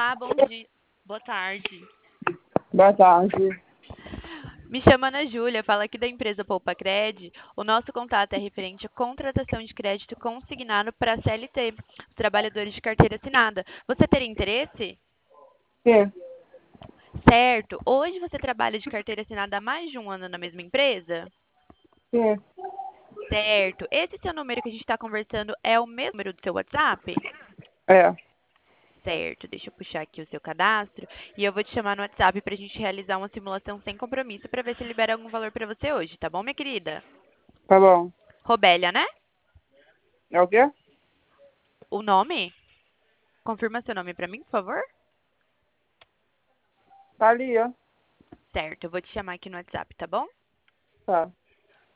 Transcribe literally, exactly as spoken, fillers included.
Olá, bom dia. Boa tarde. Boa tarde. Me chamo Ana Júlia, falo aqui da empresa Poupa Cred. O nosso contato é referente à contratação de crédito consignado para a C L T, os trabalhadores de carteira assinada. Você teria interesse? Sim, Certo. Hoje você trabalha de carteira assinada há mais de um ano na mesma empresa? sim, Certo. Esse seu número que a gente está conversando é o mesmo número do seu WhatsApp? é, Certo, deixa eu puxar aqui o seu cadastro e eu vou te chamar no WhatsApp para a gente realizar uma simulação sem compromisso para ver se libera algum valor para você hoje, tá bom, minha querida? tá bom. Robélia, né? É o quê? O nome? Confirma seu nome para mim, por favor? Tá ali, ó. Certo, eu vou te chamar aqui no WhatsApp, tá bom? Tá.